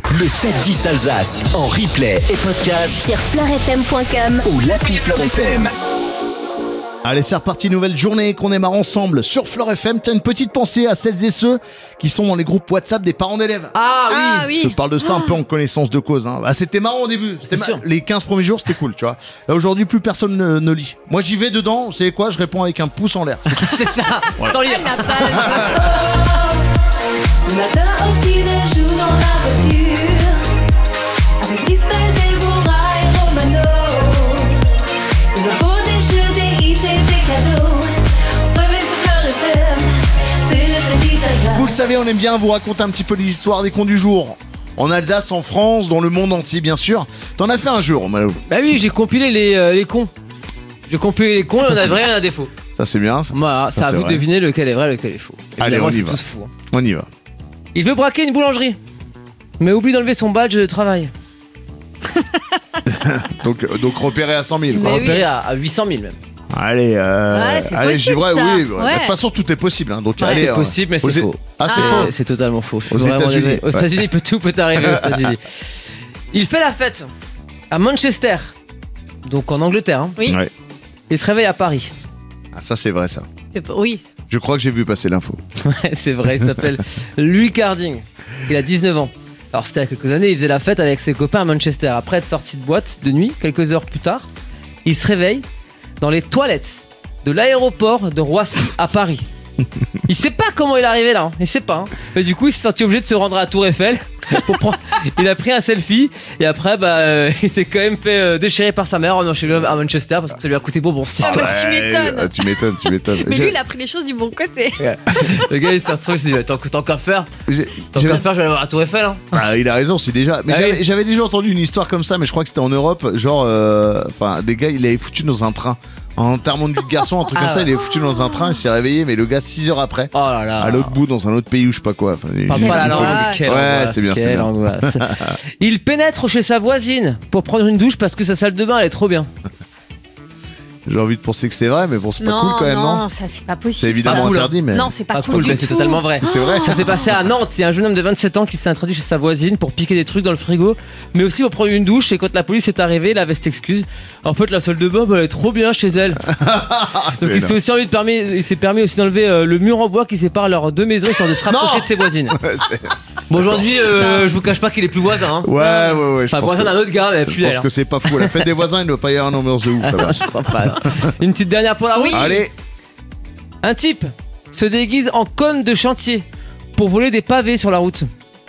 Le 7-10 Alsace en replay et podcast sur fleurfm.com ou l'appli Fleur FM. Allez, c'est reparti, nouvelle journée qu'on démarre ensemble sur Fleur FM. Tiens, une petite pensée à celles et ceux qui sont dans les groupes WhatsApp des parents d'élèves. Ah oui. Je parle de ça un peu en connaissance de cause. Hein. C'était marrant au début. Les 15 premiers jours, c'était cool, tu vois. Là, aujourd'hui, plus personne ne lit. Moi, j'y vais dedans. Vous savez quoi ? Je réponds avec un pouce en l'air. C'est ça. Voilà. Sans lire. Le matin au petit-déj ou dans la voiture, avec Christelle, Déborah et Romano. Des infos, des jeux, des hits et des cadeaux. On se réveille sur Fleur FM, c'est le 7-10 Alsace. Vous le savez, on aime bien vous raconter un petit peu les histoires des cons du jour. En Alsace, en France, dans le monde entier, bien sûr. T'en as fait un jour, Malo. Bah oui, j'ai compilé les cons. J'ai compilé les cons, il y en a vrai, il y en a des faux. Ça, c'est bien. Ça. Voilà, c'est à vous de deviner lequel est vrai, lequel est faux. Allez, Évidemment, on y c'est va. tous fous, hein. On y va. Il veut braquer une boulangerie, mais oublie d'enlever son badge de travail. Donc repéré à 100 000. On Quoi. va repérer à 800 000 même. Allez, c'est allez, j'y possible, vais. ça. Oui, Ouais. de toute façon, tout est possible. Hein. Donc, Ouais, allez. c'est possible, mais c'est faux. Ah, c'est Ah. faux. C'est totalement faux. Je suis Aux vraiment États-Unis, désolé. Aux ouais. États-Unis, tout peut arriver aux États-Unis. Il fait la fête à Manchester, donc en Angleterre. Hein. Oui. Ouais. Il se réveille à Paris. Ah, ça, c'est vrai, ça. Oui. Je crois que j'ai vu passer l'info. Ouais, c'est vrai, il s'appelle Louis Carding. Il a 19 ans. Alors c'était il y a quelques années, il faisait la fête avec ses copains à Manchester. Après être sorti de boîte de nuit, quelques heures plus tard, il se réveille dans les toilettes de l'aéroport de Roissy à Paris. Il sait pas comment il est arrivé là, hein. Il sait pas. Hein. Et du coup, il s'est senti obligé de se rendre à la Tour Eiffel. Il a pris un selfie et après, il s'est quand même fait déchirer par sa mère en venant chez lui à Manchester parce que ça lui a coûté bon cette Ah histoire. bah, tu m'étonnes. Tu m'étonnes. Mais lui, il a pris les choses du bon côté. Le gars, il s'est retrouvé, il s'est dit tant qu'à faire, J'ai- je vais aller voir la Tour Eiffel. Hein. Ah, il a raison, c'est déjà. Mais Ah oui. j'avais déjà entendu une histoire comme ça, mais je crois que c'était en Europe. Genre, des gars, il avait foutu dans un train. En enterrement de vie de garçon, un truc Ah comme ça, ouais. il est foutu dans un train, il s'est réveillé, mais le gars 6 heures après, Oh là là. à l'autre bout, dans un autre pays ou je sais pas quoi. Enfin, Parle j'ai- pas la il faut- langue. Ah, Quelle ouais, angoisse, c'est bien, c'est quelle bien. angoisse. Il pénètre chez sa voisine pour prendre une douche parce que sa salle de bain elle est trop bien. J'ai envie de penser que c'est vrai, mais bon, c'est pas cool quand même, non ça c'est pas possible. C'est évidemment pas cool, hein. interdit, mais. Non, c'est pas, Pas cool. cool, du mais c'est tout. totalement vrai. C'est vrai. Ça s'est passé à Nantes. C'est un jeune homme de 27 ans qui s'est introduit chez sa voisine pour piquer des trucs dans le frigo, mais aussi pour prendre une douche. Et quand la police est arrivée, il avait cette excuse. En fait, la salle de bain, elle est trop bien chez elle. Donc il s'est permis aussi d'enlever le mur en bois qui sépare leurs deux maisons histoire de se rapprocher Non. de ses voisines. Ouais, c'est- Bon, aujourd'hui, je vous cache pas qu'il est plus voisin. Hein. ouais, je Enfin, pense voisin que- d'un autre gars, mais je plus pense elle. que c'est pas fou. À la fête des voisins, il ne doit pas y avoir une ambiance de ouf là-bas. Je crois pas. Non. Une petite dernière pour la route. Allez, Un type se déguise en conne de chantier pour voler des pavés sur la route.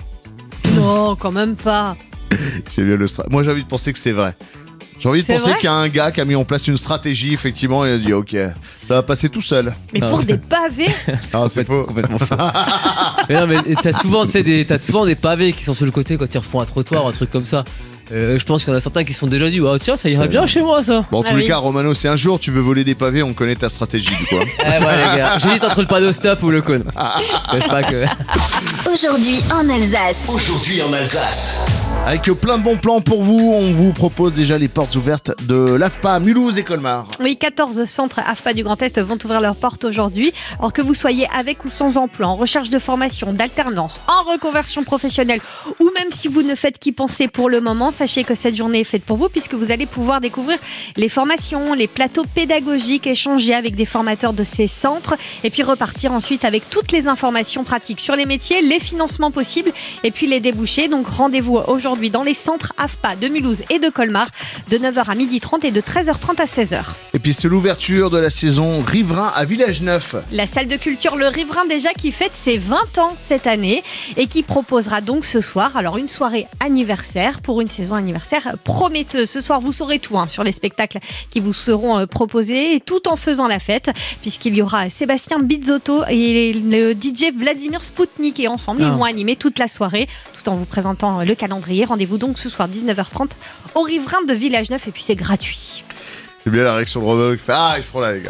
Non, quand même pas. j'ai bien le Moi, j'ai envie de penser que c'est vrai. J'ai envie de C'est penser vrai qu'il y a un gars qui a mis en place une stratégie, effectivement, et il a dit ok, ça va passer tout seul. Mais Non. pour des pavés. Ah, c'est faux. Complètement faux. Mais non, mais t'as souvent des pavés qui sont sur le côté quand ils refont un trottoir, un truc comme ça. Je pense qu'il y en a certains qui se sont déjà dit oh, tiens, ça irait bien chez moi ça. Bon, en Ah tous les oui. cas, Romano, si un jour tu veux voler des pavés, on connaît ta stratégie du coup. Hein. Eh ouais, les gars, j'hésite entre le panneau stop ou le cône. Je sais pas que. Aujourd'hui en Alsace. Aujourd'hui en Alsace. Avec plein de bons plans pour vous, on vous propose déjà les portes ouvertes de l'AFPA, Mulhouse et Colmar. Oui, 14 centres AFPA du Grand Est vont ouvrir leurs portes aujourd'hui. Alors que vous soyez avec ou sans emploi, en recherche de formation, d'alternance, en reconversion professionnelle, ou même si vous ne faites qu'y penser pour le moment, sachez que cette journée est faite pour vous puisque vous allez pouvoir découvrir les formations, les plateaux pédagogiques, échanger avec des formateurs de ces centres et puis repartir ensuite avec toutes les informations pratiques sur les métiers, les financements possibles et puis les débouchés. Donc rendez-vous aujourd'hui dans les centres AFPA de Mulhouse et de Colmar de 9h à 12h30 et de 13h30 à 16h. Et puis c'est l'ouverture de la saison Riverain à Village-Neuf. La salle de culture Le Riverain déjà qui fête ses 20 ans cette année et qui proposera donc ce soir alors une soirée anniversaire pour une saison anniversaire prometteuse. Ce soir vous saurez tout sur les spectacles qui vous seront proposés et tout en faisant la fête puisqu'il y aura Sébastien Bizzotto et le DJ Vladimir Spoutnik et ensemble ils vont animer toute la soirée tout en vous présentant le calendrier. Rendez-vous donc ce soir 19h30 au Riverain de Village-Neuf et puis c'est gratuit. C'est bien la réaction de Romano qui fait ah, ils seront là les gars.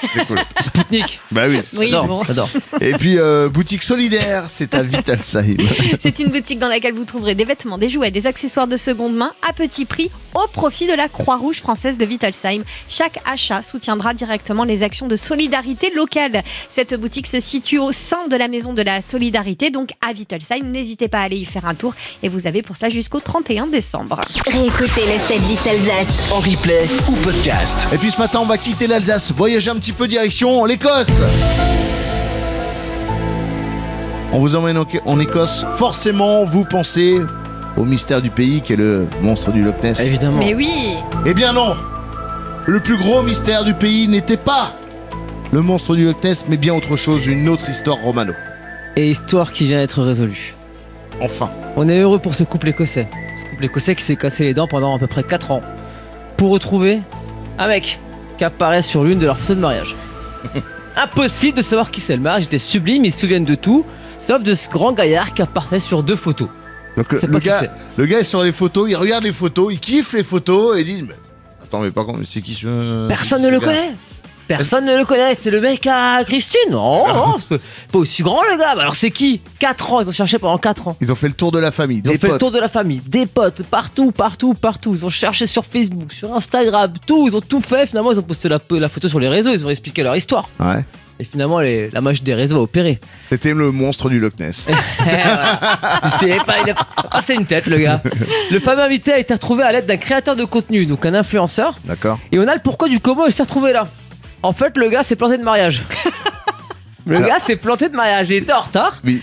C'est cool. Spoutnik. Bah oui. Oui, J'adore, bon. j'adore. Et puis, boutique solidaire, c'est à Vitalsheim. C'est une boutique dans laquelle vous trouverez des vêtements, des jouets, des accessoires de seconde main à petit prix au profit de la Croix-Rouge française de Vitalsheim. Chaque achat soutiendra directement les actions de solidarité locale. Cette boutique se situe au sein de la maison de la solidarité, donc à Vitalsheim. N'hésitez pas à aller y faire un tour et vous avez pour cela jusqu'au 31 décembre. Réécoutez le 7-10 Alsace. En replay ou podcast. Et puis ce matin, on va quitter l'Alsace, voyager un petit peu direction l'Écosse. On vous emmène en Écosse. Forcément, vous pensez au mystère du pays qu'est le monstre du Loch Ness. Évidemment. Mais oui, Eh bien non. Le plus gros mystère du pays n'était pas le monstre du Loch Ness, mais bien autre chose, une autre histoire romano. Et histoire qui vient d'être résolue. Enfin. On est heureux pour ce couple écossais. Ce couple écossais qui s'est cassé les dents pendant à peu près 4 ans. Pour retrouver un mec qui apparaît sur l'une de leurs photos de mariage. Impossible de savoir qui c'est. Le mariage était sublime, ils se souviennent de tout, sauf de ce grand gaillard qui apparaît sur 2 photos. Donc C'est le pas qui gars, c'est. le gars est sur les photos, il regarde les photos, il kiffe les photos et il dit mais, attends mais par contre c'est qui ce... Personne ne le connaît. Personne ne le connaît. C'est le mec à Christine. Non, c'est pas aussi grand le gars. Bah alors c'est qui 4 ans, ils ont cherché pendant 4 ans. Ils ont fait le tour de la famille, Ils ont des fait le potes. tour de la famille, des potes, partout. Ils ont cherché sur Facebook, sur Instagram, tout. Ils ont tout fait. Finalement, ils ont posté la photo sur les réseaux. Ils ont expliqué leur histoire. Ouais. Et finalement, la magie des réseaux a opéré. C'était le monstre du Loch Ness. Il a passé une tête, le gars. Le fameux invité a été retrouvé à l'aide d'un créateur de contenu, donc un influenceur. D'accord. Et on a le pourquoi du comment il s'est retrouvé là. En fait, le gars s'est planté de mariage. Le Alors- gars s'est planté de mariage. Il était en retard. Mais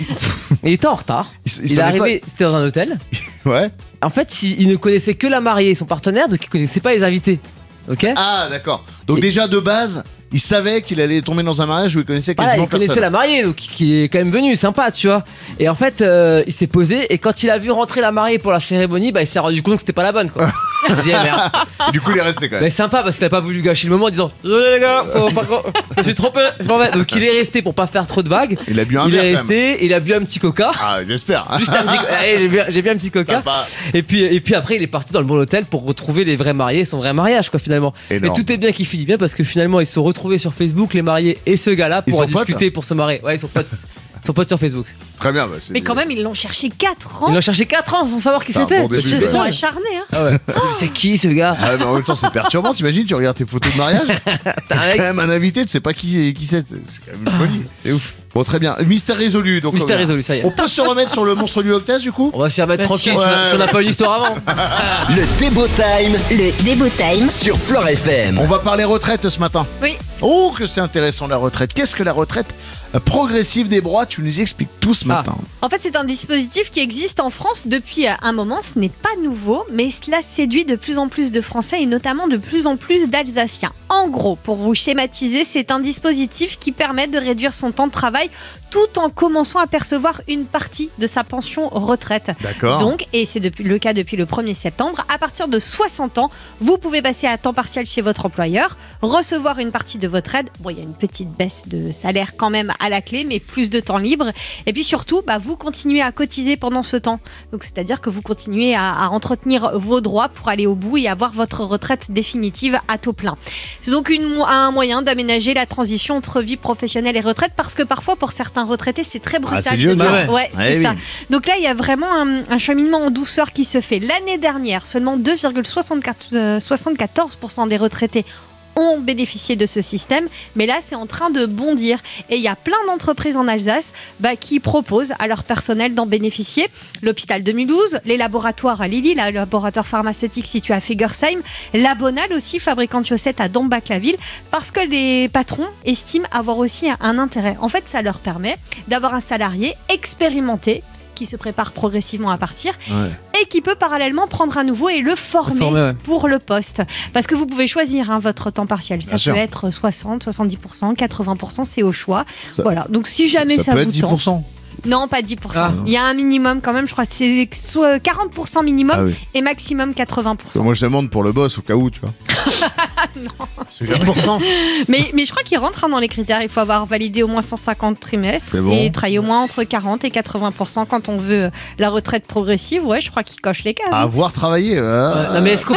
Il était en retard. Il est savait arrivé, c'était dans un hôtel. pas. Ouais. En fait, il ne connaissait que la mariée et son partenaire, donc il connaissait pas les invités. Ok. Ah d'accord. Donc Et- déjà de base, il savait qu'il allait tomber dans un mariage où il connaissait Voilà, quasiment il connaissait personne. la mariée, donc qui est quand même venue, sympa, tu vois. Et en fait, il s'est posé et quand il a vu rentrer la mariée pour la cérémonie, bah il s'est rendu compte que c'était pas la bonne, quoi. Il a dit, ah, merde. Et du coup, il est resté quand même. Mais sympa parce qu'il a pas voulu gâcher le moment en disant désolé les gars, je me suis trompé, je m'en vais. Donc il est resté pour pas faire trop de vagues. Il a bu un Il est verre quand même. resté, il a bu un petit coca. Ah, j'espère. Juste un petit allez, j'ai bu un petit coca. Sympa. Et puis après, il est parti dans le bon hôtel pour retrouver les vrais mariés, son vrai mariage, quoi, finalement. Énorme. Mais tout est bien qui finit bien parce que finalement, ils se sont retrouvés sur Facebook, les mariés et ce gars-là, Ils pour sont discuter, pour se marier. Ouais, ils sont potes. Ils sont potes sur Facebook. Très bien. Bah, c'est- mais quand même, ils l'ont cherché 4 ans. Ils l'ont cherché 4 ans sans savoir qui C'est un c'était. bon début, Ils ouais. se sont acharnés. Hein. Ah ouais. C'est qui ce gars? Ah, mais en même temps, c'est perturbant. T'imagines, tu regardes tes photos de mariage. T'as un mec. Quand même un invité, tu sais pas qui c'est. C'est quand même une folie. C'est ouf. Bon, très bien. Mystère résolu. Donc, Mystère résolu, ça y est. On peut se remettre sur le monstre du Loch Ness, du coup. On va s'y remettre Bien tranquille sûr. si on n'a pas eu l'histoire avant. Le Débo Time Le Débo Time. sur Fleure FM. On va parler retraite ce matin. Oui. Oh, que c'est intéressant la retraite. Qu'est-ce que la retraite progressive des bras? Tu nous expliques tout ce matin. En fait, c'est un dispositif qui existe en France depuis un moment. Ce n'est pas nouveau, mais cela séduit de plus en plus de Français et notamment de plus en plus d'Alsaciens. En gros, pour vous schématiser, c'est un dispositif qui permet de réduire son temps de travail tout en commençant à percevoir une partie de sa pension retraite. D'accord. Donc, et c'est le cas depuis le 1er septembre, à partir de 60 ans, vous pouvez passer à temps partiel chez votre employeur, recevoir une partie de votre aide. Bon, il y a une petite baisse de salaire quand même à la clé, mais plus de temps libre. Et puis surtout, vous continuez à cotiser pendant ce temps. Donc, c'est-à-dire que vous continuez à entretenir vos droits pour aller au bout et avoir votre retraite définitive à taux plein. C'est donc un moyen d'aménager la transition entre vie professionnelle et retraite, parce que parfois, pour certains retraités, c'est très brutal. c'est dur, de ça. ça. Ouais, c'est oui. ça. Donc là, il y a vraiment un cheminement en douceur qui se fait. L'année dernière, seulement 2,74% des retraités ont bénéficié de ce système, mais là c'est en train de bondir et il y a plein d'entreprises en Alsace qui proposent à leur personnel d'en bénéficier. L'hôpital de Mulhouse, les laboratoires à Lily, le laboratoire pharmaceutique situé à Fegersheim, la Bonal aussi, fabricant de chaussettes à Dombasle-la-Ville, parce que les patrons estiment avoir aussi un intérêt. En fait, ça leur permet d'avoir un salarié expérimenté qui se prépare progressivement à partir et qui peut parallèlement prendre à nouveau et le former ouais. pour le poste. Parce que vous pouvez choisir votre temps partiel. Ça Bien sûr. peut être 60, 70%, 80%, c'est au choix. Ça- Voilà. Donc si jamais ça, peut être vous tente. 10%. Non, pas 10%. Ah. Il y a un minimum quand même, je crois que c'est soit 40% minimum Ah oui. et maximum 80%. Moi, je demande pour le boss au cas où, tu vois. C'est jamais- 10%. Mais je crois qu'il rentre dans les critères. Il faut avoir validé au moins 150 trimestres C'est bon. et travailler au moins entre 40 et 80% quand on veut la retraite progressive. Ouais, je crois qu'il coche les cases. À avoir travaillé. Non mais est-ce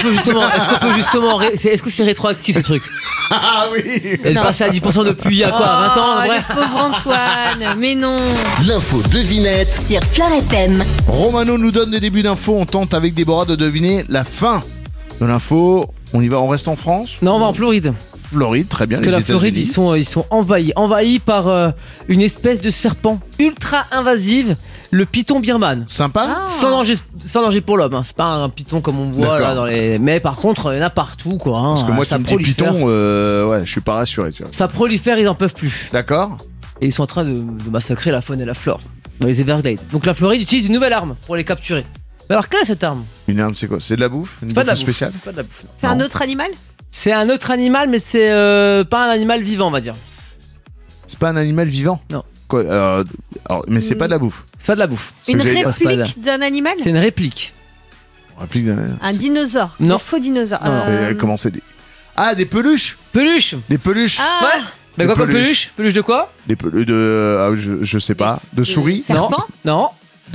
que c'est rétroactif ce truc? Ah oui. Elle Non. passait à 10% depuis il y a quoi, 20 ans en vrai? Le pauvre Antoine, mais non. L'info devinette. Sur Fleur FM. Romano nous donne des débuts d'infos. On tente avec Déborah de deviner la fin de l'info. On y va, on reste en France. Non, on va en Floride. Floride, très bien. Parce que les la Floride, États-Unis. ils sont envahis par une espèce de serpent ultra invasive, le python birman. Sympa. Ah. Sans danger pour l'homme, hein. C'est pas un python comme on voit là D'accord. dans les. Mais par contre, il y en a partout quoi. Hein. Parce que moi, Ça tu me dis prolifère. Python, ouais, je suis pas rassuré. Tu vois. Ça prolifère, ils en peuvent plus. D'accord. Et ils sont en train de massacrer la faune et la flore dans les Everglades. Donc la Floride utilise une nouvelle arme pour les capturer. Mais alors, quelle est cette arme? Une arme, c'est quoi? C'est de la bouffe? Une C'est pas de la bouffe bouffe. spéciale? C'est pas de la bouffe. non. C'est un Non. autre animal? C'est un autre animal, mais c'est pas un animal vivant, on va dire. C'est pas un animal vivant? Non. Quoi, mais c'est pas de la bouffe. C'est pas de la bouffe. Une j'allais dire, c'est pas réplique d'un animal? C'est une réplique. On réplique d'un- Un dinosaure? Non. Un faux dinosaure? Non. Comment c'est des... Ah, des peluches. Peluche. Des peluches. Ah, Ouais. Mais Des quoi comme peluches. peluche? Peluche de quoi? Des peluches de... ah, je sais pas. De souris. Serpent? Non.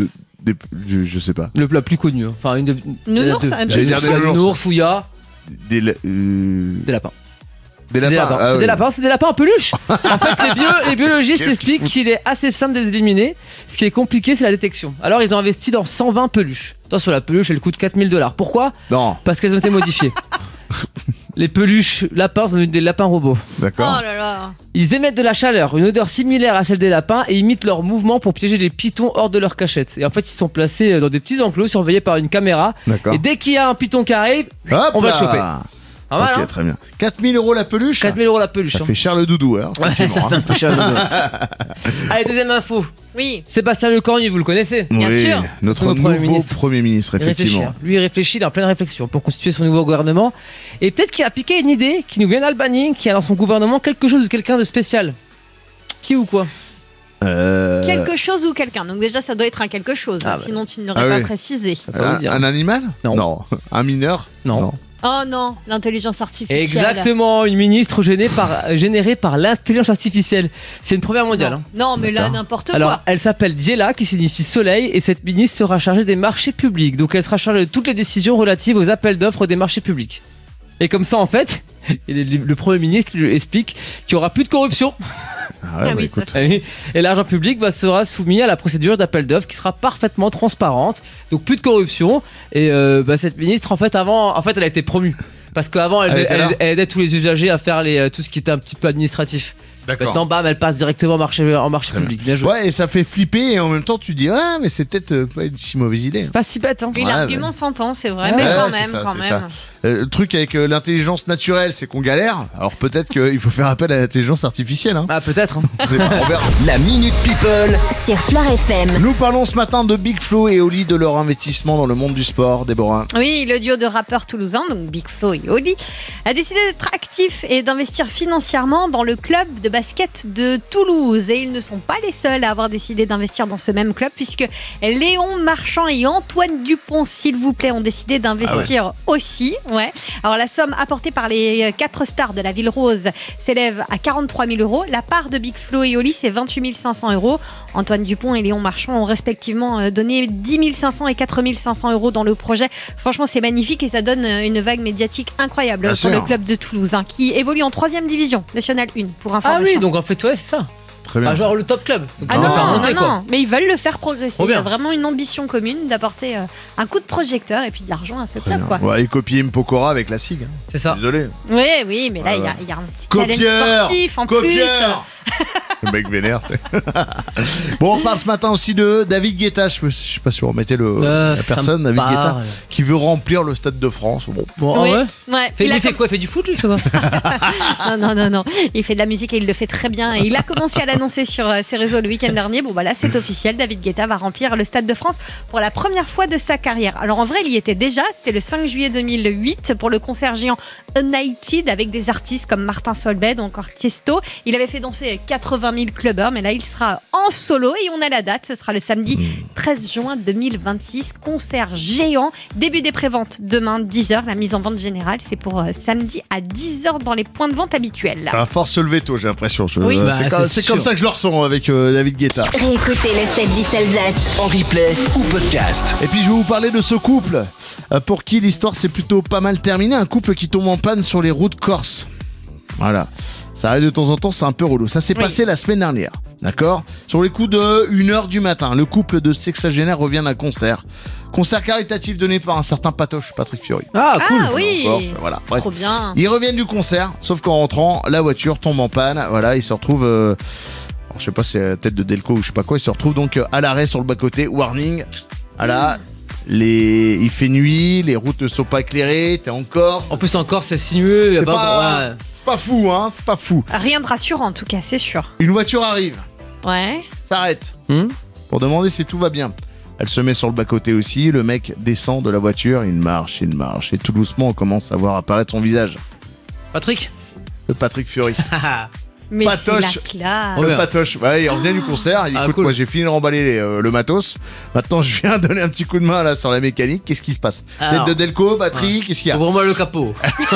Je sais pas. La plus connue. hein. Enfin, une de. Nounours? il y a Un J'allais dire petit des deux. nounours. Nounours ou il y a Des lapins. des lapins. Des lapins. Ah, C'est oui. des lapins, c'est des lapins en peluche. En fait, les biologistes Qu'est-ce qu'ils expliquent qu'il est assez simple de les éliminer. Ce qui est compliqué, c'est la détection. Alors, ils ont investi dans 120 peluches. Attention, la peluche, elle coûte 4000$. Pourquoi? Non, Parce qu'elles ont été modifiées. Les peluches lapins sont des lapins robots. d'accord. Oh là là. Ils émettent de la chaleur, une odeur similaire à celle des lapins et imitent leurs mouvements pour piéger les pythons hors de leur cachette. Et en fait, ils sont placés dans des petits enclos surveillés par une caméra. D'accord. Et dès qu'il y a un python qui arrive, Hop on va là. le choper. Pas mal, Ok, hein. très bien. 4000€ la peluche. 4000€ la peluche. Ça hein. fait cher le doudou, hein, Ouais, ça effectivement, fait un hein. peu cher. le dodo. Allez, deuxième info. Oui. Sébastien Lecornu, vous le connaissez? Bien Oui, sûr. notre Notre Premier nouveau ministre. Premier ministre, Il réfléchit, effectivement. hein. Lui, il réfléchit, il est en pleine réflexion pour constituer son nouveau gouvernement. Et peut-être qu'il a piqué une idée qui nous vient d'Albanie, qui a dans son gouvernement quelque chose ou quelqu'un de spécial. Qui ou quoi? Quelque chose ou quelqu'un. Donc déjà, ça doit être un quelque chose. Ah bah. Sinon, tu ne l'aurais Ah pas oui. précisé. Ça peut vous dire. Un animal? Non. Un mineur? Non. Oh non, l'intelligence artificielle. Exactement, une ministre générée par l'intelligence artificielle. C'est une première mondiale. hein. Non, mais là, D'accord. n'importe Alors, quoi. elle s'appelle Diela, qui signifie soleil, et cette ministre sera chargée des marchés publics. Donc, elle sera chargée de toutes les décisions relatives aux appels d'offres des marchés publics. Et comme ça, en fait, le Premier ministre lui explique qu'il n'y aura plus de corruption. Ah ouais, Ah bah oui, écoute. ça, Et l'argent public sera soumis à la procédure d'appel d'offres qui sera parfaitement transparente. Donc, plus de corruption. Et cette ministre, en fait, elle a été promue. Parce qu'avant, Elle était là. elle aidait tous les usagers à faire tout ce qui était un petit peu administratif. D'accord. Maintenant, bam, elle passe directement en marché Très public. Bien joué. Ouais, et ça fait flipper, et en même temps, tu dis, ah, mais c'est peut-être pas une si mauvaise idée. Pas si bête, hein. Oui, Ouais, l'argument s'entend, c'est vrai, Ouais, mais quand c'est même, ça, quand c'est même. Le truc avec l'intelligence naturelle, c'est qu'on galère. Alors peut-être qu'il faut faire appel à l'intelligence artificielle. Hein. Ah, peut-être. hein. C'est pas Robert. La Minute People. Sur Fleur FM. Nous parlons ce matin de Big Flo et Oli, de leur investissement dans le monde du sport. Déborah. Oui, le duo de rappeurs toulousains, donc Big Flo et Oli, a décidé d'être actif et d'investir financièrement dans le club de basket de Toulouse. Et ils ne sont pas les seuls à avoir décidé d'investir dans ce même club, puisque Léon Marchand et Antoine Dupont, s'il vous plaît, ont décidé d'investir aussi. Ouais. Alors la somme apportée par les 4 stars de la Ville Rose s'élève à 43 000 €. La part de Big Flo et Oli, c'est 28 500 €. Antoine Dupont et Léon Marchand ont respectivement donné 10 500 et 4 500 € dans le projet. Franchement, c'est magnifique et ça donne une vague médiatique incroyable Bien pour sûr. le club de Toulouse, hein, qui évolue en 3e division, Nationale 1, pour Ah information. oui, donc en fait, ouais, c'est ça. Très bien. Ah, genre le top club. Donc, Ah on va non, faire non, monter, quoi. non, mais ils veulent le faire progresser. Trop Il y a bien. vraiment une ambition commune d'apporter un coup de projecteur et puis de l'argent à ce Très club. bien. Quoi. Ouais, et copier Mpokora avec la SIG. hein. C'est ça. Désolé. Oui, oui, mais là, il Voilà. y a un petit Copieur challenge sportif en Copieur Le mec vénère, c'est. Bon, on parle ce matin aussi de David Guetta. Je sais pas si vous remettez la ça personne, me David parle. Guetta, qui veut remplir le Stade de France. Bon. Bon, plus. ah Oui, ouais. ouais. Il Il a fait quoi? Il fait du foot, lui, il fait quoi? Non. Il fait de la musique et il le fait très bien. Et il a commencé à l'annoncer sur ses réseaux le week-end dernier. Bon, bah là, c'est officiel. David Guetta va remplir le Stade de France pour la première fois de sa carrière. Alors, en vrai, il y était déjà. C'était le 5 juillet 2008 pour le concert géant United avec des artistes comme Martin Solveig ou encore Tiesto. Il avait fait danser 80 80 000 clubbers, mais là il sera en solo et on a la date, ce sera le samedi 13 juin 2026, concert géant, début des préventes demain 10h, la mise en vente générale c'est pour samedi à 10h dans les points de vente habituels. À force se lever tôt, j'ai l'impression. Oui. C'est comme ça que je le ressens avec David Guetta. Réécoutez le 7-10 Alsace. En replay ou podcast. Et puis je vais vous parler de ce couple pour qui l'histoire s'est plutôt pas mal terminée. Un couple qui tombe en panne sur les routes corses. Voilà. Ça arrive de temps en temps, c'est un peu relou. Ça s'est passé la semaine dernière. D'accord ? Sur les coups de 1h du matin, le couple de sexagénaires revient d'un concert. Concert caritatif donné par un certain Patoche, Patrick Fiori. Ah, cool. Ah oui, En Corse, voilà. Bref. trop bien. Ils reviennent du concert, sauf qu'en rentrant, la voiture tombe en panne. Voilà, ils se retrouvent. Alors, je sais pas si c'est la tête de Delco ou je sais pas quoi. Ils se retrouvent donc à l'arrêt sur le bas-côté. Warning. Voilà. Il fait nuit, les routes ne sont pas éclairées. T'es en Corse. En plus, encore, c'est sinueux. C'est bah, pas- ouais. C'est pas fou, hein. C'est pas fou. Rien de rassurant en tout cas, c'est sûr. Une voiture arrive, Ouais. s'arrête Hmm. pour demander si tout va bien. Elle se met sur le bas-côté aussi. Le mec descend de la voiture. Il marche. Et tout doucement, on commence à voir apparaître son visage. Patrick. Le Patrick Fiori. Mais Patoche. c'est la classe. Oh, Le merde. Patoche, ouais, il revient du concert, il dit Ah, écoute, cool. moi j'ai fini de remballer le matos, maintenant je viens donner un petit coup de main là sur la mécanique, qu'est-ce qui se passe? Alors. Tête de Delco, batterie, qu'est-ce qu'il y a? Ouvre-moi le capot.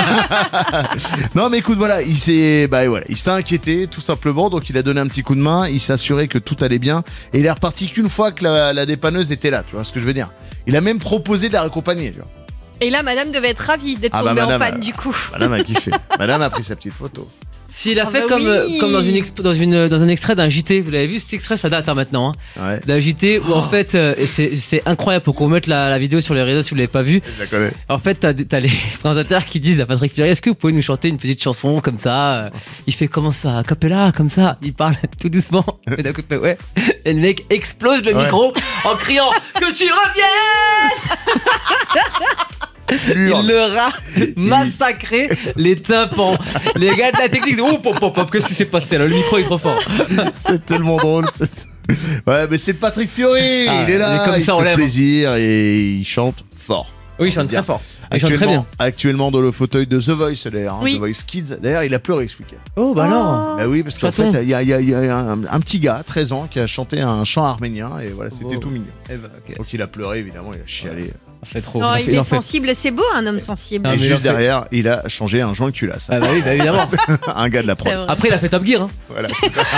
Non mais écoute, voilà, il s'est inquiété tout simplement, donc il a donné un petit coup de main, il s'est assuré que tout allait bien, et il est reparti qu'une fois que la dépanneuse était là, tu vois ce que je veux dire? Il a même proposé de la raccompagner, tu vois. Et là, madame devait être ravie d'être Ah bah, tombée en madame, panne du coup. Madame a kiffé, madame a pris sa petite photo. S'il a Ah fait bah comme, oui. comme dans un extrait d'un JT, vous l'avez vu cet extrait, ça date maintenant, hein, Ouais, d'un JT où en fait, et c'est incroyable, faut qu'on mette la vidéo sur les réseaux si vous l'avez pas vu. je la connais. En fait, t'as les présentateurs qui disent à Patrick Fiori, est-ce que vous pouvez nous chanter une petite chanson comme ça? Il fait comment ça, a cappella, comme ça. Il parle tout doucement. Et d'un coup, il fait ouais. Et le mec explose le Ouais. micro en criant que tu reviennes. Il leur a massacré les tympans. Les gars de la technique, oh pop pop pop, qu'est-ce qui s'est passé là? Le micro est trop fort. C'est tellement drôle. Ouais, mais c'est le Patrick Fiori, Ah, il est là, il est comme il ça, on fait l'aime. plaisir et il chante fort. Oui, il chante Bien. très fort. Il chante très bien. Actuellement dans le fauteuil de The Voice d'ailleurs, hein, Oui. The Voice Kids. D'ailleurs, il a pleuré ce week-end. Oh bah alors. Bah oui, parce qu'en Chaton. fait, il y a un petit gars, 13 ans, qui a chanté un chant arménien et voilà, c'était Oh. tout mignon. Eh bah, ok. Donc il a pleuré évidemment, il a chialé. Il en fait trop. Non, Il en fait- il il en est fait. sensible, c'est beau un homme sensible. Ah, et mais il en juste fait- derrière, il a changé un joint de culasse. Ah bah oui, bah évidemment. Un gars de la C'est prod. vrai. Après, il a fait Top Gear. Hein. Voilà.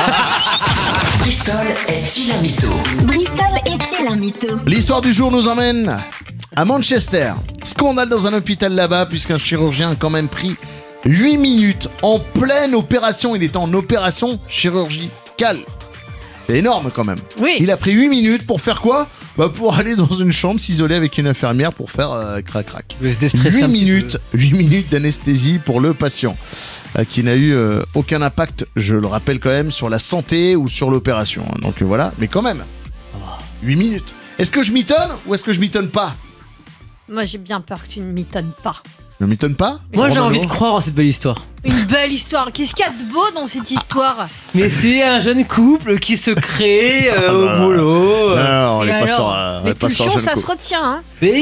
Bristol est-il un mytho? Bristol est-il un mytho? L'histoire du jour nous emmène à Manchester. Scandale dans un hôpital là-bas puisqu'un chirurgien a quand même pris 8 minutes en pleine opération. Il était en opération chirurgicale. C'est énorme quand même. Oui. Il a pris 8 minutes pour faire quoi? Bah pour aller dans une chambre, s'isoler avec une infirmière pour faire crac-crac. Je vais se déstresser 8 un petit minutes, 8 minutes d'anesthésie pour le patient qui n'a eu aucun impact, je le rappelle quand même, sur la santé ou sur l'opération. hein. Donc voilà, mais quand même, 8 minutes. Est-ce que je m'étonne ou est-ce que je m'étonne pas? Moi j'ai bien peur que tu ne m'étonnes pas. Je ne m'étonne pas? Moi, j'ai Romano envie de croire en cette belle histoire. Une belle histoire. Qu'est-ce qu'il y a de beau dans cette histoire? Mais c'est un jeune couple qui se crée bah, au boulot. Non, on Et n'est pas alors, sur, on les est pas sur un pulsions, jeune ça se couple. retient. Hein. Mais,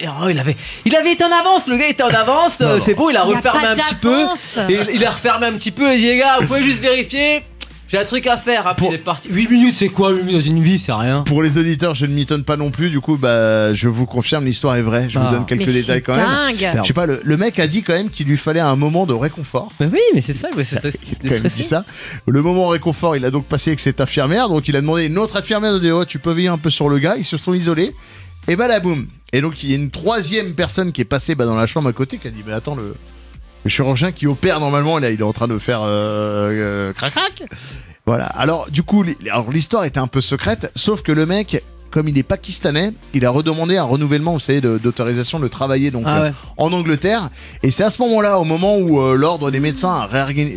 il avait été en avance, le gars était en avance, Non, non. c'est bon, il a Il y a refermé pas un petit peu. d'avance. Et il a refermé un petit peu et il dit les gars, vous pouvez juste vérifier. J'ai un truc à faire. Après, il est parti. 8 minutes, c'est quoi 8 minutes dans une vie? C'est rien. Pour les auditeurs, je ne m'étonne pas non plus. Du coup, bah, je vous confirme, l'histoire est vraie. Je vous Ah. donne quelques Mais détails c'est quand même. dingue. Je sais pas, le mec a dit quand même qu'il lui fallait un moment de réconfort. Mais oui, mais c'est ça, c'est ça ce qui Quand même dit ça. Le moment réconfort, il a donc passé avec cette infirmière. Donc il a demandé à une autre infirmière de dire oh, tu peux veiller un peu sur le gars. Ils se sont isolés. Et bah la boum. Et donc il y a une troisième personne qui est passée dans la chambre à côté qui a dit mais attends le chirurgien qui opère normalement là il est en train de faire crac crac. Voilà. Alors du coup l'histoire était un peu secrète. Sauf que le mec comme il est pakistanais, il a redemandé un renouvellement, vous savez, d'autorisation de travailler donc Ah ouais. en Angleterre. Et c'est à ce moment-là, au moment où l'ordre des médecins a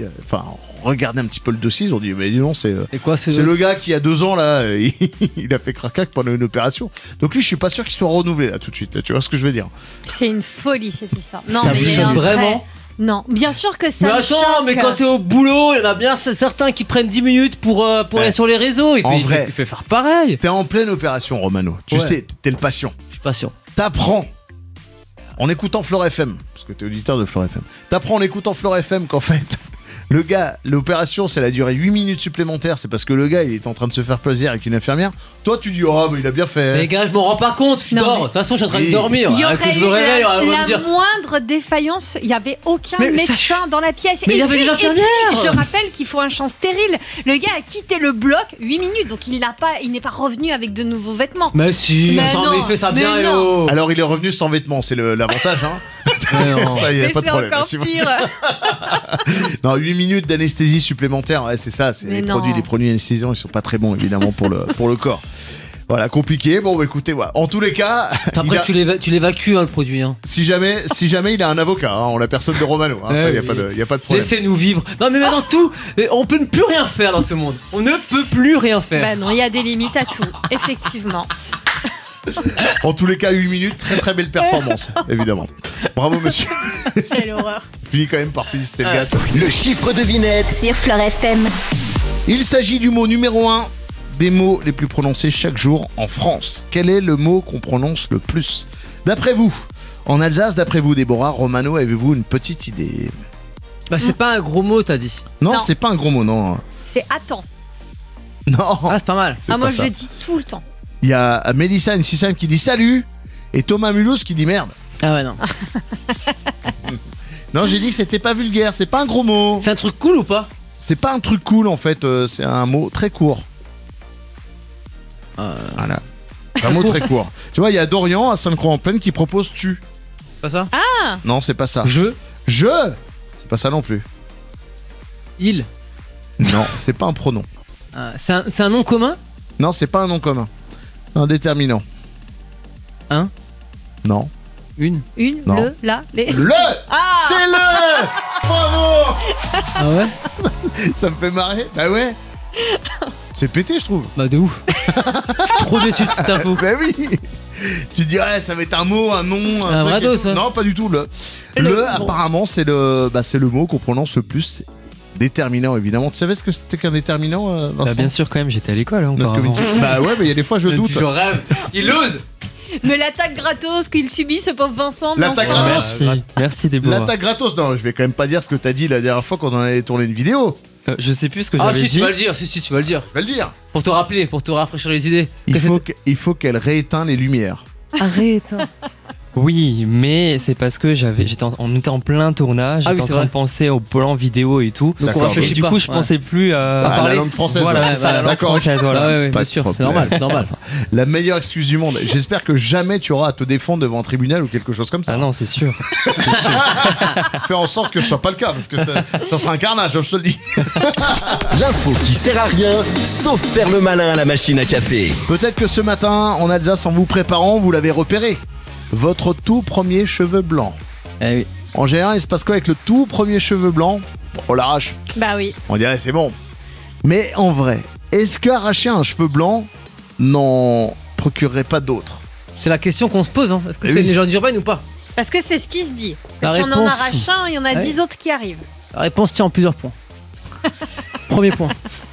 regardé un petit peu le dossier, ils ont dit mais dis donc c'est Et quoi, c'est le gars qui a 2 ans là, il a fait cracac pendant une opération. Donc lui, je suis pas sûr qu'il soit renouvelé là tout de suite. Là, tu vois ce que je veux dire? C'est une folie cette histoire. Non, Ça mais vous il y a choque un vraiment vrai- Non, bien sûr que ça Mais me attends, choque. mais quand t'es au boulot, il y en a bien certains qui prennent 10 minutes pour aller sur les réseaux. Et En puis vrai. il fait faire pareil. T'es en pleine opération, Romano. Tu Ouais. sais, t'es le patient. Je suis pas sûr. T'apprends en écoutant Flore FM, parce que t'es auditeur de Flore FM. T'apprends en écoutant Flore FM qu'en fait Le gars, l'opération, ça a duré 8 minutes supplémentaires. C'est parce que le gars, il est en train de se faire plaisir avec une infirmière. Toi, tu dis, oh, mais il a bien fait. Les gars, je m'en rends pas compte, je Non, dors. mais- De toute façon, je suis en train de Oui. dormir. Il y Que aurait je eu me réveille, on va me la dire. moindre défaillance, il n'y avait aucun Mais médecin ça- dans la pièce. Mais il y avait des et infirmières. je rappelle qu'il faut un champ stérile. Le gars a quitté le bloc 8 minutes, donc il n'est pas revenu avec de nouveaux vêtements. Mais si, Mais attends, non, mais il fait ça mais bien, non. yo. Alors, il est revenu sans vêtements, c'est l'avantage, hein. Mais non. Ça, il n'y a Mais pas de c'est problème. encore Si vous- pire. Non, 8 minutes d'anesthésie supplémentaire, ouais, c'est ça. C'est Mais les non. produits anesthésiants, ils sont pas très bons, évidemment, pour le corps. Voilà, compliqué. Bon, bah, écoutez, voilà. En tous les cas, Après, il a- tu l'évacues, hein, le produit. Hein. si jamais il a un avocat, hein, on la personne de Romano, hein, ça, Ouais, il n'y a, oui. pas de problème. Laissez-nous vivre. Non, mais maintenant, tout. On peut ne plus rien faire dans ce monde. On ne peut plus rien faire. Bah non, il y a des limites à tout, effectivement. En tous les cas, 8 minutes, très très belle performance, évidemment. Bravo, monsieur. Quelle horreur. Fini quand même par féliciter le gars. Le chiffre devinette. Sur Fleur FM. Il s'agit du mot numéro 1 des mots les plus prononcés chaque jour en France. Quel est le mot qu'on prononce le plus? D'après vous, en Alsace, d'après vous, Déborah, Romano, avez-vous une petite idée? Bah, c'est pas un gros mot, t'as dit. Non, Non. c'est pas un gros mot, non. C'est attends. Non, Ah, c'est pas mal. c'est Ah, moi pas je ça. le dis tout le temps. Il y a Mélissa N65 qui dit salut et Thomas Mulhouse qui dit merde. Ah, ouais, non. Non, j'ai dit que c'était pas vulgaire, c'est pas un gros mot. C'est un truc cool ou pas? C'est pas un truc cool en fait, c'est un mot très court. Voilà. C'est un mot très court. Tu vois, il y a Dorian à Sainte-Croix-en-Plaine qui propose tu. Pas ça? Non, c'est pas ça. Je. Je c'est pas ça non plus. Il. Non, c'est pas un pronom. C'est un nom commun? Non, c'est pas un nom commun. C'est un déterminant. Un. Non. Une. Une, Non. le, la, les. Le Ah C'est le Bravo Ah ouais? Ça me fait marrer. Bah ouais. C'est pété, je trouve. Bah, de ouf. Je suis trop déçu de cette info. Bah oui. Tu dirais, ça va être un mot, un nom, Un truc vrai et dos, tout. ça. Non, pas du tout. Le, bon. apparemment, c'est le mot qu'on prononce le plus. Déterminant, évidemment. Tu savais ce que c'était qu'un déterminant, Vincent? Bah bien sûr quand même, j'étais à l'école hein, Notre auparavant. community. Bah ouais, mais il y a des fois, je doute. Je rêve. Il ose. Mais l'attaque gratos qu'il subit, ce pauvre Vincent. L'attaque mais enfin, gratos. Merci Déborah. L'attaque gratos. Non, je vais quand même pas dire ce que t'as dit la dernière fois quand on avait tourné une vidéo. Je sais plus ce que Ah, j'avais si, dit. tu vas le dire. Si, tu vas le dire. Je vais le dire. Pour te rappeler, pour te rafraîchir les idées. Il faut qu'elle rééteint les lumières. Arrête. Oui, mais c'est parce que on était en plein tournage, Ah oui, j'étais en c'est train vrai. de penser au plan vidéo et tout. Donc on D'accord. Et réfléchit du pas. coup, je Ouais. pensais plus à Ah, la parler. langue française. Voilà, ouais. c'est ça, la langue D'accord. française, Ah voilà. ouais, ouais, Pas bien de sûr. C'est problème. normal, c'est normal. La meilleure excuse du monde. J'espère que jamais tu auras à te défendre devant un tribunal ou quelque chose comme ça. Ah non, c'est sûr. Fais en sorte que ce soit pas le cas parce que ça sera un carnage, je te le dis. L'info qui sert à rien, sauf faire le malin à la machine à café. Peut-être que ce matin, en Alsace, en vous préparant, vous l'avez repéré. Votre tout premier cheveu blanc. Eh oui. En général, il se passe quoi avec le tout premier cheveu blanc? On l'arrache. Bah oui. On dirait c'est bon. Mais en vrai, est-ce qu'arracher un cheveu blanc n'en procurerait pas d'autres? C'est la question qu'on se pose. Hein. Est-ce que Eh c'est oui. une légende urbaine ou pas? Parce que c'est ce qui se dit. La Si on en réponse- arrache un, il y en a Ouais. 10 autres qui arrivent. La réponse tient en plusieurs points. Premier point.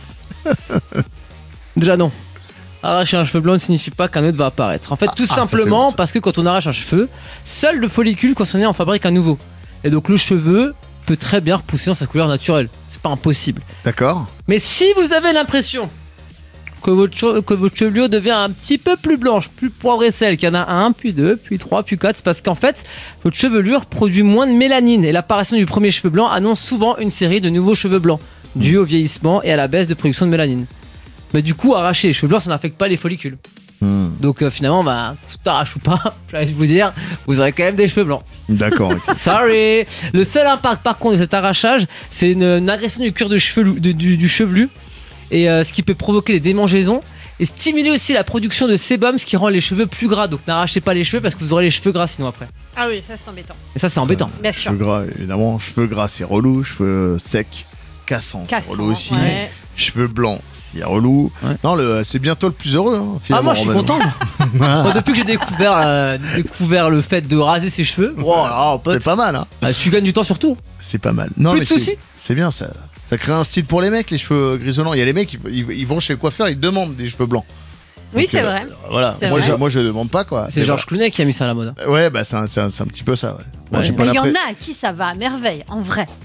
Déjà non. Arracher un cheveu blanc ne signifie pas qu'un autre va apparaître. En fait, tout ça, c'est simplement bon, ça. parce que quand on arrache un cheveu, seul le follicule concerné en fabrique un nouveau. Et donc le cheveu peut très bien repousser dans sa couleur naturelle. C'est pas impossible. D'accord. Mais si vous avez l'impression que votre chevelure devient un petit peu plus blanche, plus poivre et sel, qu'il y en a un, puis deux, puis trois, puis quatre, c'est parce qu'en fait, votre chevelure produit moins de mélanine et l'apparition du premier cheveu blanc annonce souvent une série de nouveaux cheveux blancs, dû au vieillissement et à la baisse de production de mélanine. Mais du coup, arracher les cheveux blancs, ça n'affecte pas les follicules. Donc finalement, bah, t'arraches ou pas, je vais vous dire, vous aurez quand même des cheveux blancs. D'accord. ok. Sorry. Le seul impact par contre de cet arrachage, c'est une agression du cuir de du chevelu, et ce qui peut provoquer des démangeaisons et stimuler aussi la production de sébum, ce qui rend les cheveux plus gras. Donc n'arrachez pas les cheveux parce que vous aurez les cheveux gras sinon après. Ah oui, ça c'est embêtant. Et ça c'est embêtant. Bien sûr. Cheveux gras, évidemment. Cheveux gras, c'est relou. Cheveux secs, cassants, c'est Cassant, relou aussi. ouais. Cheveux blancs, c'est relou. Ouais. Non, c'est bientôt le plus heureux. Hein, Ah finalement, moi je suis Romano. content. Moi, depuis que j'ai découvert le fait de raser ses cheveux, C'est pas mal, hein. tu gagnes du temps surtout. C'est pas mal. Non, Plus mais de soucis. c'est bien ça. Ça crée un style pour les mecs, les cheveux grisonnants. Il y a les mecs, ils vont chez le coiffeur, ils demandent des cheveux blancs. Oui, Donc, c'est vrai. Voilà. C'est Moi, vrai. moi, je demande pas quoi. C'est Et Georges Clooney qui a mis ça à la mode. voilà. Ouais, bah c'est un petit peu ça. Ouais. Moi, Ouais. j'ai pas Mais il y en l'impression. a à qui ça va à merveille, en vrai.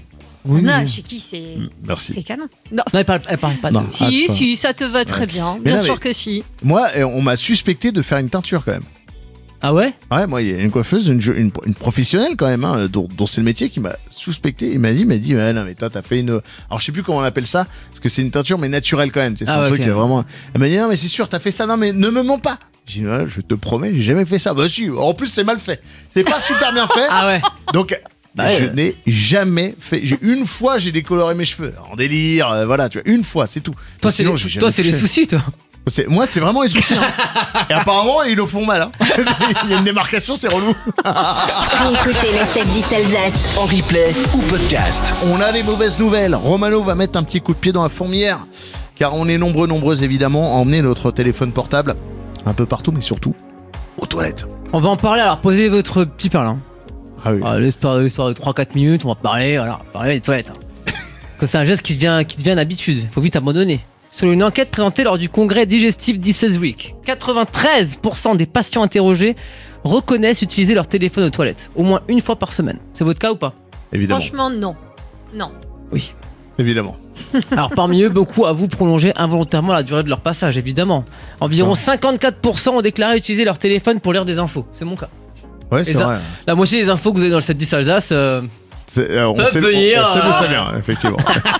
Oui, Non, oui. chez qui c'est Merci. canon. Non. Non, elle parle pas Non. de. Si, pas. si, ça te va très bien. Mais Bien non, sûr mais- que si. Moi, on m'a suspecté de faire une teinture quand même. Ah ouais? Ouais, moi, il y a une coiffeuse, une professionnelle quand même, hein, dont c'est le métier, qui m'a suspecté. Il m'a dit, ouais, non, mais toi, t'as fait une. Alors, je sais plus comment on appelle ça, parce que c'est une teinture, mais naturelle quand même. Tu sais, c'est Ah un ouais, truc ok. vraiment. Elle m'a dit, non, mais c'est sûr, t'as fait ça, non, mais ne me mens pas. J'ai dit, ouais, je te promets, j'ai jamais fait ça. Bah, si, en plus, c'est mal fait. C'est pas super bien fait. Ah ouais. Donc, Bah je ouais. n'ai jamais fait. Une fois, j'ai décoloré mes cheveux. En délire, voilà, tu vois, une fois, c'est tout. Toi, Mais c'est sinon, j'ai jamais toi, c'est les touché. soucis, toi. Moi, c'est vraiment les soucis. Hein. Et apparemment, ils le font mal. Hein. Il y a une démarcation, c'est relou. Réécoutez le 7-10 Alsace. En replay ou podcast. On a les mauvaises nouvelles. Romano va mettre un petit coup de pied dans la fourmilière. Car on est nombreuses évidemment à emmener notre téléphone portable un peu partout, mais surtout aux toilettes. On va en parler, alors posez votre petit perlin. Ah oui. L'histoire de 3-4 minutes, on va parler, voilà, parler des toilettes. Hein. Comme c'est un geste qui devient une habitude, faut vite abandonner. Selon une enquête présentée lors du congrès Digestive This Week, 93% des patients interrogés reconnaissent utiliser leur téléphone aux toilettes, au moins une fois par semaine. C'est votre cas ou pas? Évidemment. Franchement, non. Non. Oui. Évidemment. Alors parmi eux, beaucoup avouent prolonger involontairement la durée de leur passage, évidemment. Environ 54% ont déclaré utiliser leur téléphone pour lire des infos. C'est mon cas. Ouais, c'est ça- vrai. La moitié des infos que vous avez dans le 7-10 Alsace, On Peuvent sait venir, d'où ça vient, effectivement.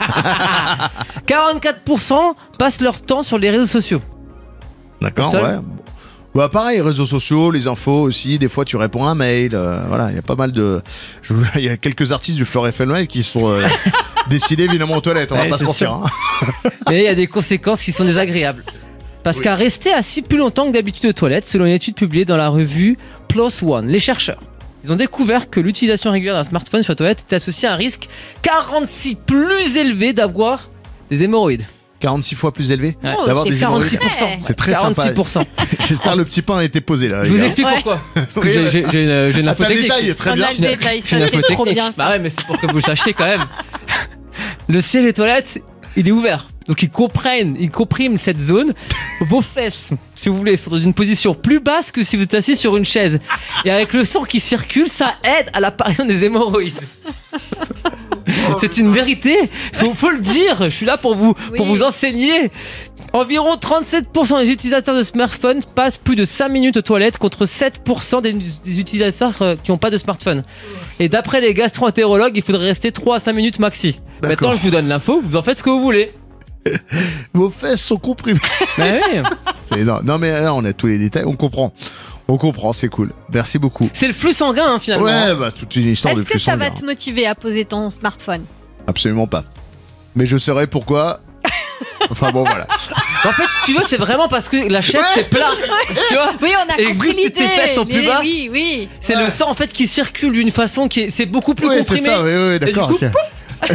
44% passent leur temps sur les réseaux sociaux. D'accord, Postal. ouais. Bah pareil, réseaux sociaux, les infos aussi, des fois tu réponds à un mail, voilà, il y a pas mal de... Il y a quelques artistes du Flore FM Live qui sont décidés évidemment aux toilettes, on va Ouais, pas se c'est mentir. sûr. Hein. Mais il y a des conséquences qui sont désagréables. Parce qu'à rester assis plus longtemps que d'habitude aux toilettes, selon une étude publiée dans la revue PLOS ONE, les chercheurs, ils ont découvert que l'utilisation régulière d'un smartphone sur la toilette était associée à un risque 46 plus élevé d'avoir des hémorroïdes. 46 fois plus élevé Ouais. Oh, d'avoir c'est des hémorroïdes. 46%. C'est très sympa. 46%. J'espère que le petit pain a été posé là. Je les vous gars. explique Ouais. pourquoi. Parce que Oui, j'ai une Ah, info t'as le technique. détail, très On bien. a le détail, J'ai une ça info c'est trop technique. bien. Bah Ça. ouais, mais c'est pour que vous le sachiez quand même. Le siège des toilettes, il est ouvert. Donc ils compriment cette zone. Vos fesses, si vous voulez, sont dans une position plus basse que si vous êtes assis sur une chaise. Et avec le sang qui circule, ça aide à l'apparition des hémorroïdes. C'est une vérité, faut le dire. Je suis là pour vous Oui. enseigner. Environ 37% des utilisateurs de smartphones passent plus de 5 minutes aux toilettes contre 7% des utilisateurs qui n'ont pas de smartphone. Et d'après les gastro-entérologues, il faudrait rester 3 à 5 minutes maxi. D'accord. Maintenant, je vous donne l'info, vous en faites ce que vous voulez. Vos fesses sont comprimées. Mais oui, C'est énorme. Non mais là on a tous les détails, on comprend. On comprend, c'est cool. Merci beaucoup. c'est le flux sanguin hein, finalement. Ouais, bah toute une histoire de Est-ce que flux ça va sanguin. te motiver à poser ton smartphone? Absolument pas. Mais je saurais pourquoi. Enfin bon voilà. En fait, si tu veux, c'est vraiment parce que la chaise c'est plat. Tu vois. Oui, on a Et compris vu que tes l'idée. fesses sont plus Mais basses, Oui, oui. C'est le sang en fait qui circule d'une façon qui est, c'est beaucoup plus Oui, c'est comprimé. ça, oui, d'accord. du coup, Ok.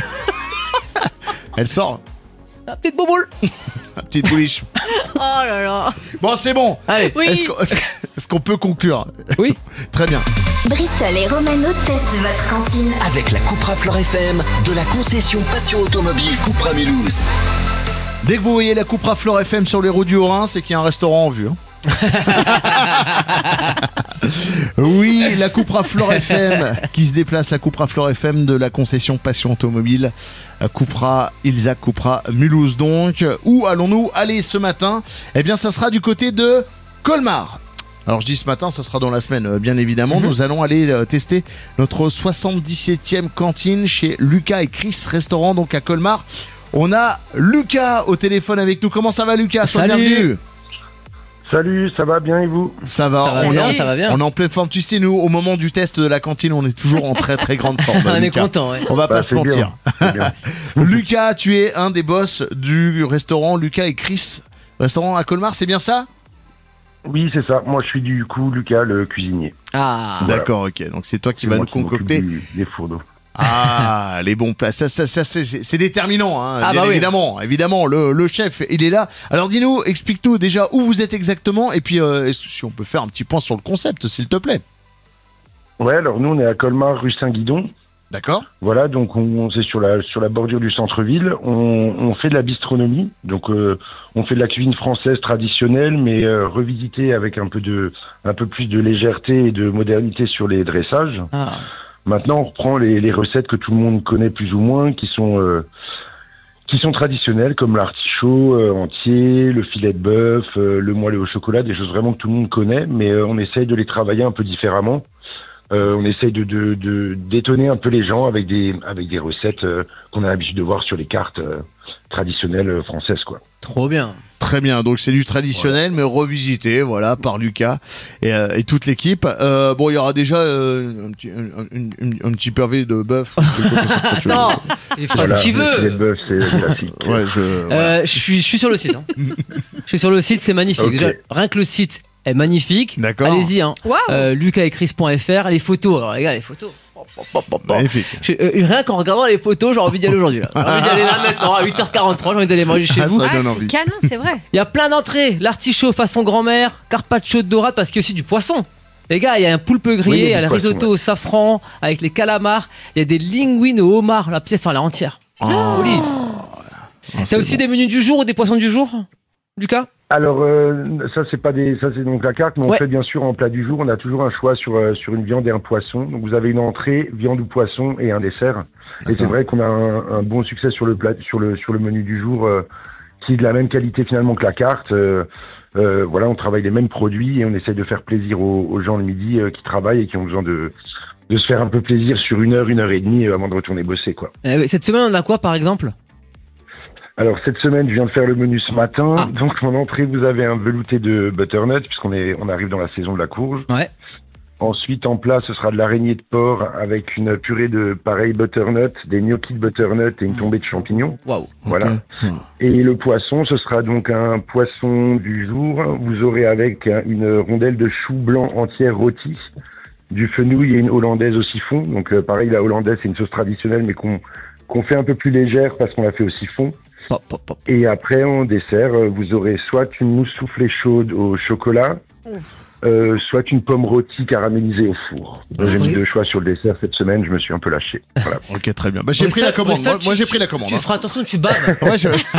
Elle sort. La petite boboule. La petite bouliche. Oh là là. Bon, c'est bon. Allez. Oui. Est-ce qu'on peut conclure? Oui. Très bien. Bristol et Romano testent votre cantine. Avec la Cupra Flore FM de la concession Passion Automobile Cupra Mulhouse. Dès que vous voyez la Cupra Flore FM sur les routes du Haut-Rhin, c'est qu'il y a un restaurant en vue. Hein. Oui, la Cupra Flore FM qui se déplace, la Cupra Flore FM de la concession Passion Automobile. Cupra, Ilza Cupra Mulhouse donc. Où allons-nous aller ce matin? Eh bien, ça sera du côté de Colmar. Alors je dis ce matin, ça sera dans la semaine bien évidemment. Nous allons aller tester notre 77e cantine chez Lucas et Chris Restaurant donc à Colmar. On a Lucas au téléphone avec nous. Comment ça va Lucas? Sois Salut. bienvenu. Salut, ça va bien et vous? Ça va, Ça va on, bien, est, ça va bien. on est en pleine forme. Tu sais, nous, au moment du test de la cantine, on est toujours en très très grande forme. On est Lucas. content. Ouais. On va pas Bah, se c'est bien, mentir. c'est bien. Lucas, tu es un des boss du restaurant Lucas et Chris. Restaurant à Colmar, c'est bien ça? Oui, c'est ça. Moi, je suis du coup Lucas, le cuisinier. Ah. Voilà. D'accord, ok. Donc c'est toi qui C'est vas moi nous qui m'occupe concocter. des fourneaux. Ah, les bons plats. Ça, c'est déterminant, hein, Ah bien bah oui. évidemment. Le chef, il est là. Alors dis-nous, explique-nous déjà où vous êtes exactement et puis si on peut faire un petit point sur le concept, s'il te plaît. Ouais, alors nous, on est à Colmar, rue Saint-Guidon. D'accord? Voilà, donc c'est sur la bordure du centre-ville. On fait de la bistronomie, donc on fait de la cuisine française traditionnelle, mais revisitée avec un peu plus de légèreté et de modernité sur les dressages. Ah. Maintenant, on reprend les recettes que tout le monde connaît plus ou moins, qui sont traditionnelles, comme l'artichaut entier, le filet de bœuf, le moelleux au chocolat, des choses vraiment que tout le monde connaît, mais on essaye de les travailler un peu différemment. On essaye de d'étonner un peu les gens avec des recettes qu'on a l'habitude de voir sur les cartes traditionnelles françaises, quoi. Trop bien. Très bien, donc c'est du traditionnel, mais revisité, voilà, par Lucas et toute l'équipe. Bon, il y aura déjà un petit pavé de bœuf. Attends, il fera ce qu'il Le filet de veut. bœuf, c'est classique. Ouais, voilà. Je suis sur le site. Hein. Je suis sur le site, c'est magnifique. Ok. Déjà, rien que le site est magnifique. D'accord. Allez-y, hein. Waouh. lucasechris.fr. Les photos, alors les gars, les photos. Magnifique. Rien qu'en regardant les photos, j'ai envie d'y aller aujourd'hui. Là. J'ai envie d'y aller là maintenant, à 8h43, j'ai envie d'aller manger chez Ah, vous. ça Ah, donne c'est envie. canon, c'est vrai. Il y a plein d'entrées. L'artichaut façon grand-mère, carpaccio de dorade, parce qu'il y a aussi du poisson. Les gars, il y a un poulpe grillé, Oui, il y a il y a du le poisson, risotto ouais. au safran, avec les calamars, il y a des linguines au homard, la pièce en l'air entière. Joli. T'as aussi des menus du jour ou des poissons du jour, Lucas? Alors ça c'est donc la carte, mais on Ouais. fait bien sûr en plat du jour. On a toujours un choix sur une viande et un poisson. Donc vous avez une entrée, viande ou poisson et un dessert. Et c'est vrai qu'on a un bon succès sur le plat, sur le menu du jour, qui est de la même qualité finalement que la carte. Voilà, on travaille les mêmes produits et on essaie de faire plaisir aux gens le midi qui travaillent et qui ont besoin de se faire un peu plaisir sur 1 heure, 1 heure et demie avant de retourner bosser, quoi. Cette semaine, on a quoi par exemple? Alors cette semaine, je viens de faire le menu ce matin. Ah. Donc en entrée, vous avez un velouté de butternut puisqu'on arrive dans la saison de la courge. Ouais. Ensuite, en plat, ce sera de l'araignée de porc avec une purée de pareil butternut, des gnocchis de butternut et une tombée de champignons. Waouh. Voilà. Et le poisson, ce sera donc un poisson du jour. Vous aurez avec une rondelle de chou blanc entière rôti, du fenouil et une hollandaise au siphon. Donc pareil, la hollandaise, c'est une sauce traditionnelle mais qu'on fait un peu plus légère parce qu'on la fait au siphon. Pop, pop, pop. Et après, en dessert, vous aurez soit une mousse soufflée chaude au chocolat, soit une pomme rôtie caramélisée au four. J'ai mis 2 choix sur le dessert cette semaine, je me suis un peu lâché. Voilà. Ok, très bien. Bah, j'ai pris la commande. Moi, j'ai pris la commande. Tu hein. feras attention, tu baves. Ouais,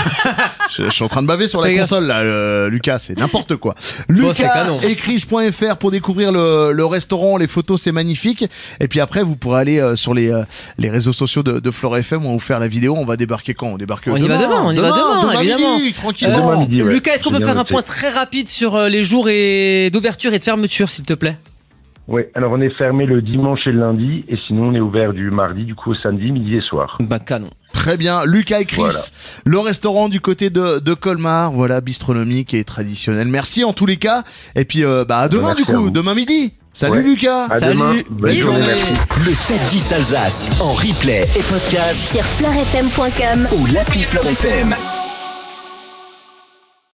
je suis en train de baver sur la Fais gaffe. console là, Lucas, c'est n'importe quoi. Bon, c'est canon. Lucas.chris.fr pour découvrir le restaurant, les photos, c'est magnifique. Et puis après, vous pourrez aller sur les réseaux sociaux de Flore FM, on va vous faire la vidéo. On va débarquer quand? On débarque On y va demain, on y va demain, évidemment. midi, tranquillement. Demain midi, ouais. Lucas, est-ce qu'on J'ai peut bien faire un noté. point très rapide sur les jours d'ouverture et de fermeture, s'il te plaît? Ouais, alors on est fermé le dimanche et le lundi, et sinon on est ouvert du mardi, du coup au samedi, midi et soir. Bah, canon. Très bien, Lucas et Chris, Voilà. le restaurant du côté de Colmar, voilà, bistronomique et traditionnel. Merci en tous les cas. Et puis à demain Merci du à coup, vous. demain midi. Salut Ouais. Lucas. À Salut. demain, bonne Bisous. journée, merci. Le 7-10 Alsace en replay et podcast Sur fleurfm.com. ou l'appli Flore FM.